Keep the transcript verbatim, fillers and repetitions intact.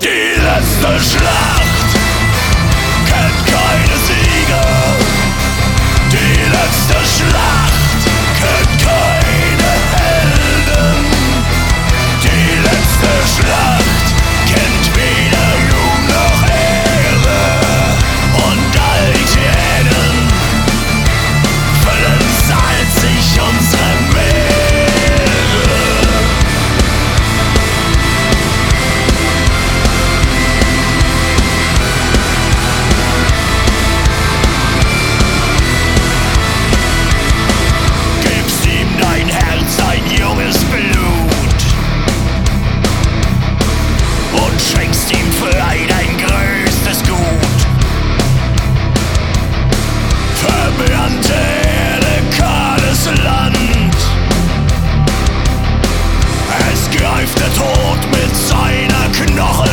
Die letzte Schlacht kennt keine Sieger. Die letzte Schlacht kennt keine Helden. Die letzte Schlacht kennt weder Ruhm noch Ehre. Und all die Tränen füllen salzig unsere Meere. Gibst ihm dein Herz, ein junges Blut, und schenkst ihm frei dein größtes Gut. Verbrannte Erde, kahles Land, es greift der Tod mit seiner Knochen